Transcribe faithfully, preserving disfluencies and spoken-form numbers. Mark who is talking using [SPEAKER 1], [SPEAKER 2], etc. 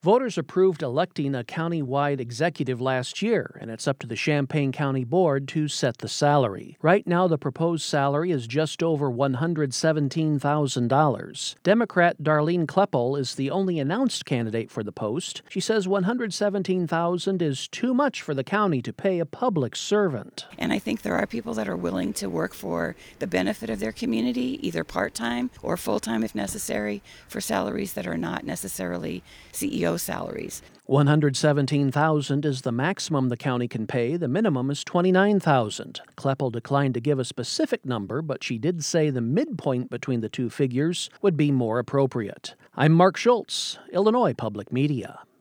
[SPEAKER 1] Voters approved electing a county-wide executive last year, and it's up to the Champaign County Board to set the salary. Right now, the proposed salary is just over one hundred seventeen thousand dollars. Democrat Darlene Kleppel is the only announced candidate for the post. She says one hundred seventeen thousand dollars is too much for the county to pay a public servant.
[SPEAKER 2] And I think there are people that are willing to work for the benefit of their community, either part-time or full-time if necessary, for salaries that are not necessarily C E O salaries.
[SPEAKER 1] one hundred seventeen thousand dollars is the maximum the county can pay. The minimum is twenty-nine thousand dollars. Kleppel declined to give a specific number, but she did say the midpoint between the two figures would be more appropriate. I'm Mark Schultz, Illinois Public Media.